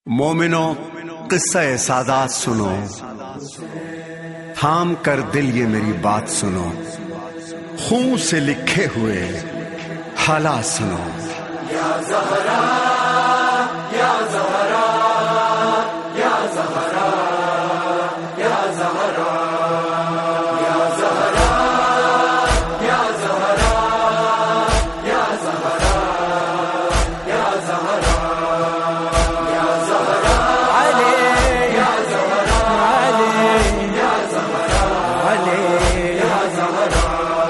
مومنو قصہ سادات سنو، تھام کر دل یہ میری بات سنو، خون سے لکھے ہوئے حالات سنو۔ یا زہرا یا زہرا یا زہرا یا زہرا یا زہرا یا زہرا یا زہرا یا زہرا یا زہرا علی یا زہرا علی یا زہرا علی یا زہرا۔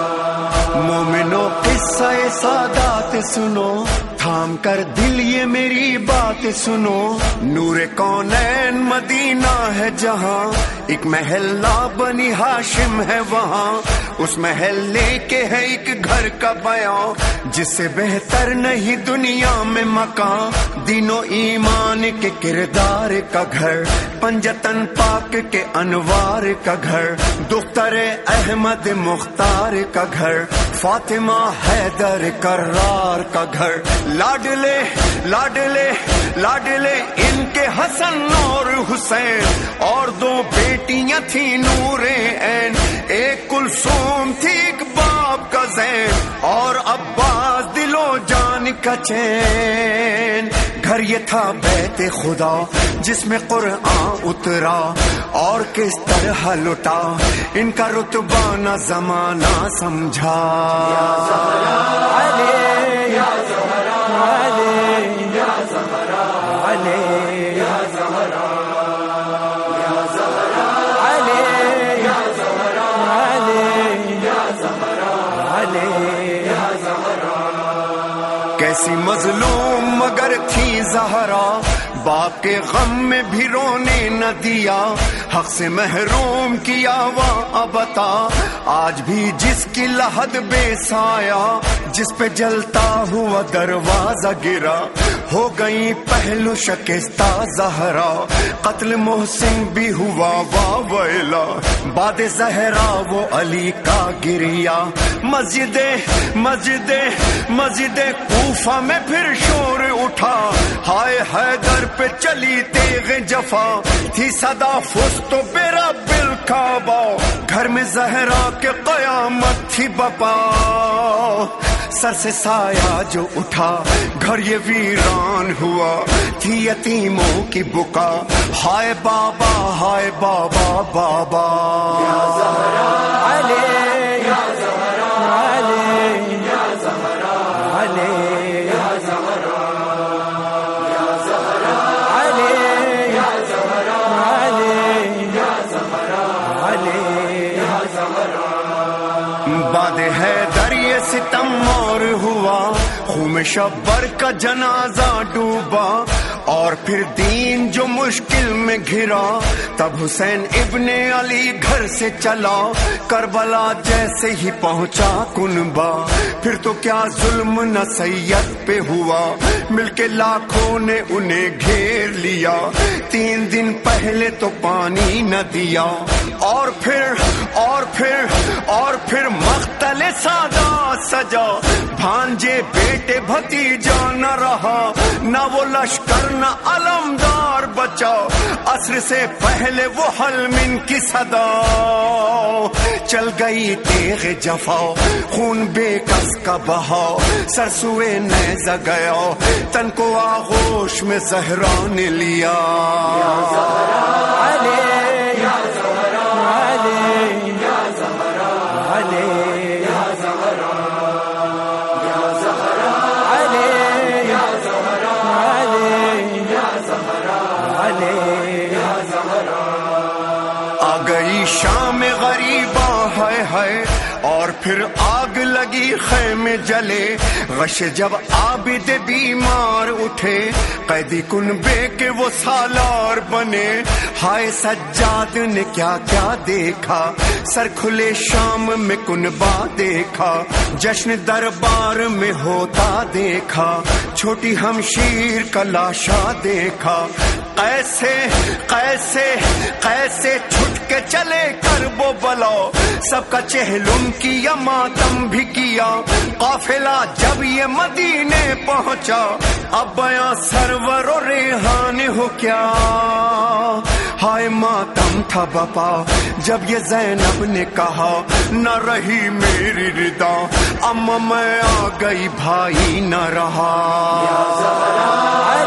مومنو قصہ سادات سنو، تھام کر دل یہ میری بات سنو۔ نور کونین مدینہ ہے جہاں، ایک محلہ بنی ہاشم ہے وہاں، اس محلے کے ہے ایک گھر کا بیان، جس سے بہتر نہیں دنیا میں مکان۔ دین و ایمان کے کردار کا گھر، پنجتن پاک کے انوار کا گھر، دختر احمد مختار کا گھر، فاطمہ حیدر کرار کا گھر، لاڈلے لاڈلے لاڈلے ان کے حسن اور حسین، اور دو بیٹیاں تھیں نور عین، ایک کلثوم تھی ایک باپ کا زین، اور عباس دل و جان کا چین۔ گھر یہ تھا بیت خدا جس میں قرآن اترا، اور کس طرح لٹا ان کا رتبہ نہ زمانہ سمجھا۔ یا زہرا علی یا زہرا علی یا زہرا علی یا زہرا یا زہرا علی یا زہرا علی یا زہرا علی یا زہرا۔ کیسی مظلوم مگر تھی زہرا، باپ کے غم میں بھی رونے نہ دیا، حق سے محروم کیا وہاں بتا، آج بھی جس کی لحد بے سایہ، جس پہ جلتا ہوا دروازہ گرا، ہو گئی پہلو شکستہ زہرا، قتل محسن بھی ہوا واہ ویلا، بعد زہرا وہ علی کا گریا۔ مسجد مسجد مسجد کوفہ میں پھر شور اٹھا، ہائے حیدر پہ چلی تیغ جفا، تھی صدا فست و بیرا بالکعبہ، گھر میں زہرا کے قیامت تھی بپا۔ سر سے سایہ جو اٹھا گھر یہ ویران ہوا، تھی یتیموں کی بکا، ہائے بابا ہائے بابا بابا۔ یا زہرا علی یا زہرا علی یا زہرا علی یا زہرا یا زہرا علی یا زہرا علی یا زہرا علی یا زہرا۔ بعد حیدر یہ ستم اور ہوا، خون شبر کا جنازہ ڈوبا، اور پھر دین جو مشکل میں گھرا، تب حسین ابن علی گھر سے چلا، کربلا جیسے ہی پہنچا کنبا، پھر تو کیا ظلم نہ سید پہ ہوا، مل کے لاکھوں نے انہیں گھیر لیا، 3 دن پہلے تو پانی نہ دیا، اور پھر مقتل سادات سجا، بھانجے بیٹے بھتیجا نہ رہا، نہ وہ لشکر نہ علمدار بچا، عصر سے پہلے وہ حلمن کی صدا، چل گئی تیغ جفا، خون بے کس کا بہا، سر سوئے نیزہ گیا، تن کو آغوش میں زہرا نے لیا۔ یا زہرا علی یا زہرا علی یا زہرا علی یا زہرا یا زہرا علی یا زہرا علی یا زہرا علی یا زہرا۔ آ گئی شام غریباں ہائے ہائے، اور پھر آگ لگی خیمے جلے، غش جب عابد بیمار اٹھے، قیدی کنبے کے وہ سالار بنے، ہائے سجاد نے کیا کیا دیکھا، سر کھلے شام میں کنبا دیکھا، جشن دربار میں ہوتا دیکھا، چھوٹی ہمشیر کا لاشا دیکھا، کیسے چھٹ کے چلے کر وہ بلا، سب کا چہلم کی کیا ماتم بھی کیا قافلہ جب یہ مدینے پہنچا اب بیاں سرور و ریحان ہو کیا ہائے ماتم تھا بپا جب یہ زینب نے کہا نہ رہی میری ردا اما میں آ گئی بھائی نہ رہا